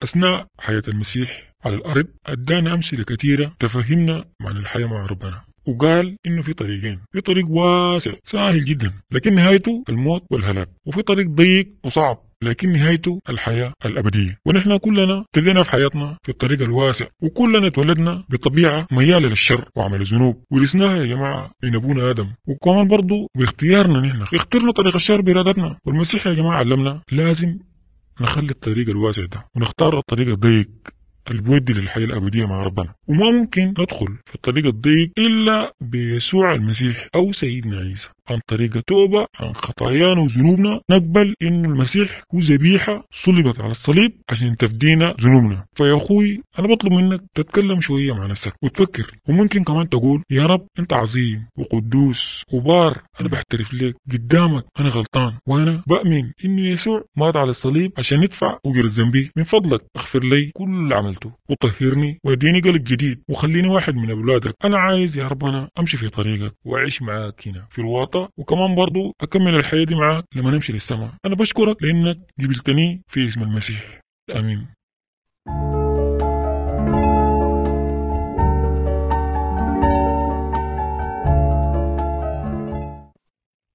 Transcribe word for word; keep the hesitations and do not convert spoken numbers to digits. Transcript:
أثناء حياة المسيح على الأرض أدانا أمثلة كثيرة تفهمنا معنى الحياة مع ربنا، وقال إنه في طريقين، في طريق واسع سهل جدا لكن نهايته الموت والهلاك، وفي طريق ضيق وصعب لكن نهايته الحياة الأبدية. ونحن كلنا ابتدينا في حياتنا في الطريق الواسع، وكلنا اتولدنا بطبيعة ميالة للشر وعمل الذنوب، ورثناها يا جماعة من أبونا آدم، وكمان برضو باختيارنا نحن اخترنا طريق الشر بإرادتنا. والمسيح يا جماعة علمنا لازم نخلي الطريق الواسع ده ونختار الطريق الضيق اللي بيودي للحياة الأبدية مع ربنا. وما ممكن ندخل في الطريق الضيق إلا بيسوع المسيح أو سيدنا عيسى، عن طريق التوبة عن خطايانا وذنوبنا، نقبل إن المسيح هو ذبيحة صلبت على الصليب عشان تفدينا ذنوبنا. فيا أخوي أنا بطلب منك تتكلم شوية مع نفسك وتفكر، وممكن كمان تقول يا رب أنت عظيم وقدوس وبار، أنا بحترف لك قدامك أنا غلطان، وأنا بأمن إنه يسوع مات على الصليب عشان يدفع أجر ذنبي. من فضلك اغفر لي كل اللي عملته وطهرني واديني قلب جديد وخليني واحد من أولادك. أنا عايز يا ربنا أمشي في طريقك وأعيش معاك هنا في الواطة، وكمان برضو أكمل الحياة دي معاك لما نمشي للسماء. أنا بشكرك لأنك قبلتني في اسم المسيح، آمين.